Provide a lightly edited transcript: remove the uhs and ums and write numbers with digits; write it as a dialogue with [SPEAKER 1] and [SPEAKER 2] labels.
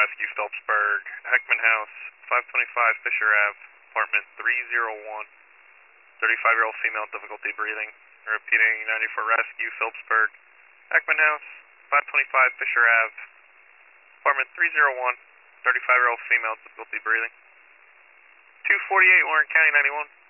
[SPEAKER 1] Rescue, Phelpsburg, Heckman House, 525 Fisher Ave, apartment 301. 35-year-old female, difficulty breathing. Repeating, 94 Rescue, Phelpsburg, Heckman House, 525 Fisher Ave, apartment 301. 35-year-old female, difficulty breathing. 248 Warren County 91.